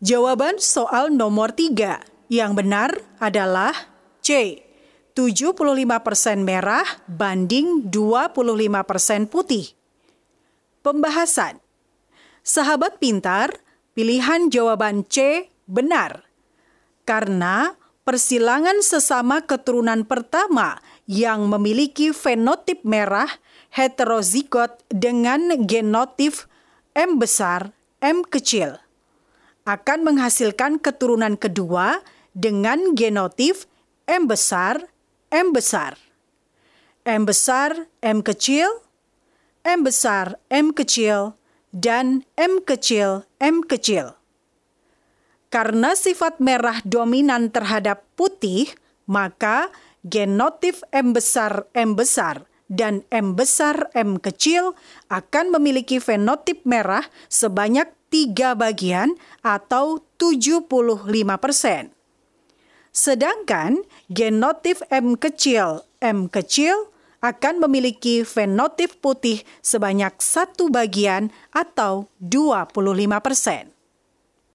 Jawaban soal nomor 3 yang benar adalah C. 75% merah banding 25% putih. Pembahasan. Sahabat pintar, pilihan jawaban C benar. Karena persilangan sesama keturunan pertama yang memiliki fenotip merah heterozigot dengan genotif M besar, M kecil akan menghasilkan keturunan kedua dengan genotif M besar, M besar. M besar, M kecil, M besar, M kecil, dan M kecil, M kecil. Karena sifat merah dominan terhadap putih, maka genotif M besar, dan M besar, M kecil akan memiliki fenotip merah sebanyak 3 bagian atau 75%. Sedangkan genotif M kecil akan memiliki fenotip putih sebanyak 1 bagian atau 25%.